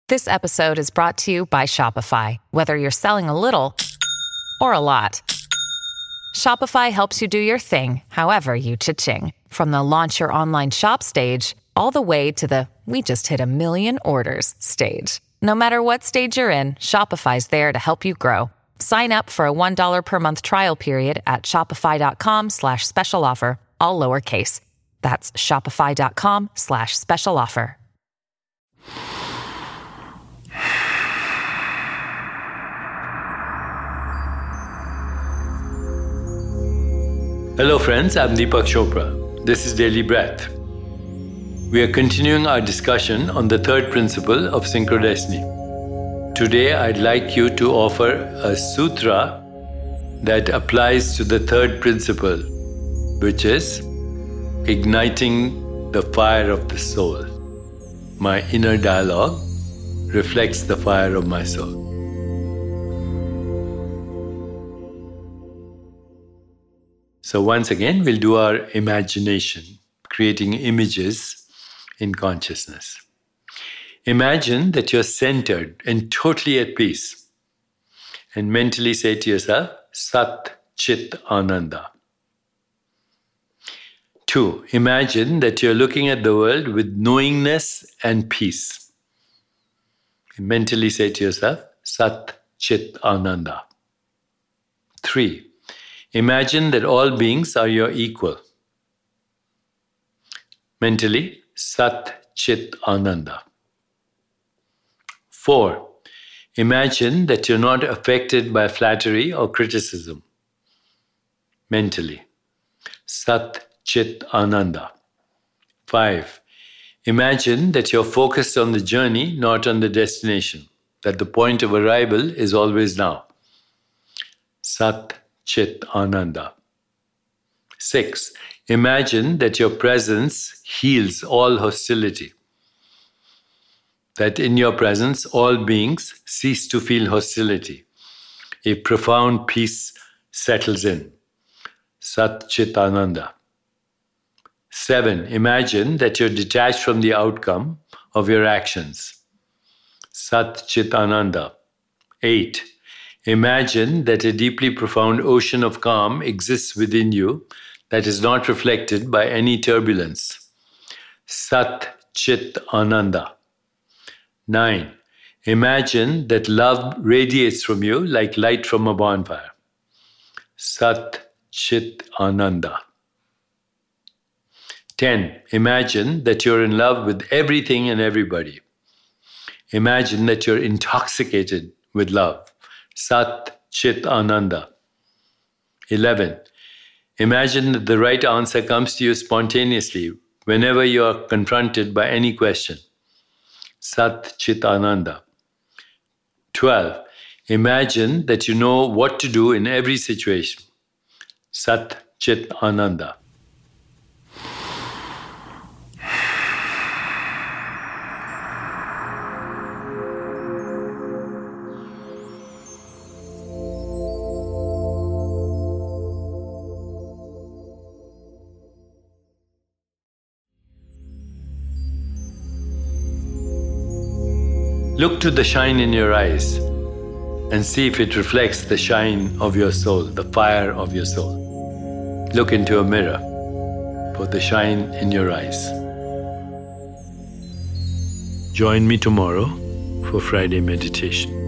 This episode is brought to you by Shopify. Whether you're selling a little or a lot, Shopify helps you do your thing, however you cha-ching. From the launch your online shop stage, all the way to the we just hit 1 million orders stage. No matter what stage you're in, Shopify's there to help you grow. Sign up for a $1 per month trial period at shopify.com/special offer, all lowercase. That's shopify.com/special offer. Hello friends, I'm Deepak Chopra. This is Daily Breath. We are continuing our discussion on the third principle of synchrodestiny. Today I'd like you to offer a sutra that applies to the third principle, which is igniting the fire of the soul. My inner dialogue reflects the fire of my soul. So once again, we'll do our imagination, creating images in consciousness. Imagine that you're centered and totally at peace, and mentally say to yourself, Sat Chit Ananda. 2. Imagine that you're looking at the world with knowingness and peace. And mentally say to yourself, Sat Chit Ananda. 3. Imagine that all beings are your equal. Mentally, Sat Chit Ananda. 4. Imagine that you're not affected by flattery or criticism. Mentally, Sat Chit Ananda. 5. Imagine that you're focused on the journey, not on the destination, that the point of arrival is always now. Sat Chit Ananda. 6. Imagine that your presence heals all hostility. That in your presence, all beings cease to feel hostility. A profound peace settles in. Sat Chit Ananda. 7. Imagine that you're detached from the outcome of your actions. Sat Chit Ananda. 8. Imagine that a deeply profound ocean of calm exists within you that is not reflected by any turbulence. Sat Chit Ananda. 9. Imagine that love radiates from you like light from a bonfire. Sat Chit Ananda. 10. Imagine that you're in love with everything and everybody. Imagine that you're intoxicated with love. Sat Chit Ananda. 11. Imagine that the right answer comes to you spontaneously whenever you are confronted by any question. Sat Chit Ananda. 12. Imagine that you know what to do in every situation. Sat Chit Ananda. Look to the shine in your eyes and see if it reflects the shine of your soul, the fire of your soul. Look into a mirror for the shine in your eyes. Join me tomorrow for Friday meditation.